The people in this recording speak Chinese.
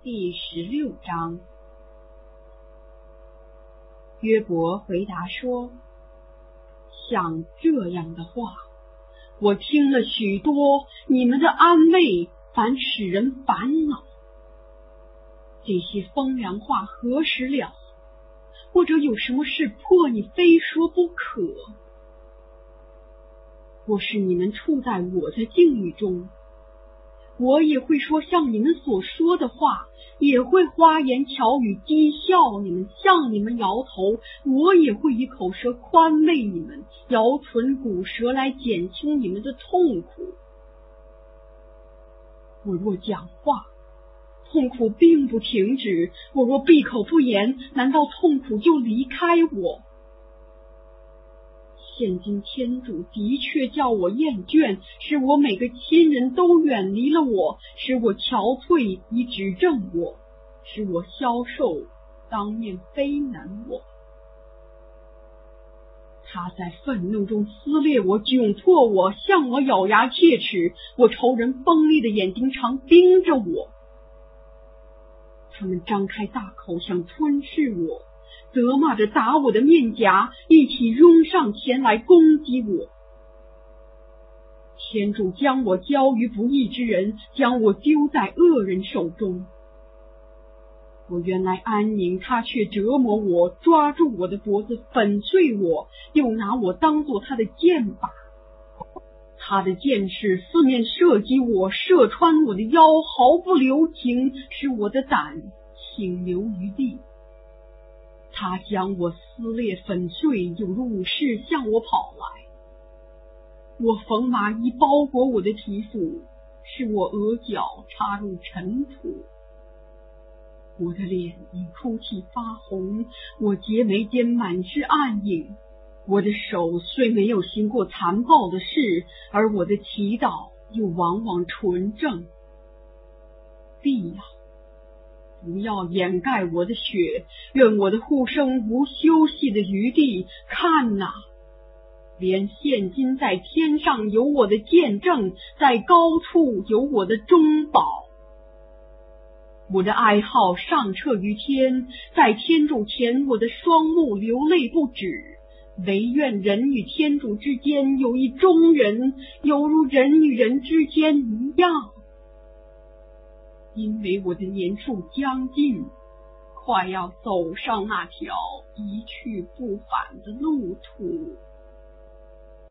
第16章。约伯回答说，像这样的话，我听了许多，你们的安慰反使人烦恼。这些风凉话何时了？或者有什么事迫你非说不可？或是你们处在我的境遇中，我也会说像你们所说的话，也会花言巧语讥笑你们，向你们摇头。我也会以口舌宽慰你们，摇唇鼓舌来减轻你们的痛苦。我若讲话，痛苦并不停止；我若闭口不言，难道痛苦就离开我？现今天主的确叫我厌倦，使我每个亲人都远离了我，使我憔悴以指正我，使我消瘦当面非难我。他在愤怒中撕裂我，窘迫我，向我咬牙切齿。我仇人锋利的眼睛常盯着我，他们张开大口想吞噬我，责骂着打我的面颊，一起拥上前来攻击我。天主将我交于不义之人，将我丢在恶人手中。我原来安宁，他却折磨我，抓住我的脖子，粉碎我，又拿我当作他的箭靶。他的箭矢四面射击我，射穿我的腰，毫不留情，使我的胆倾流于地。他将我撕裂粉碎，有如武士向我跑来。我缝麻衣包裹我的皮肤，使我额角插入尘土。我的脸因哭泣发红，我睫眉间满是暗影。我的手虽没有行过残暴的事，而我的祈祷又往往纯正。地呀，不要掩盖我的血，愿我的呼声无休息的余地。看哪，连现今在天上有我的见证，在高处有我的中保。我的哀号上彻于天，在天主前我的双目流泪不止。唯愿人与天主之间有一中人，犹如人与人之间一样。因为我的年数将近，快要走上那条一去不返的路途。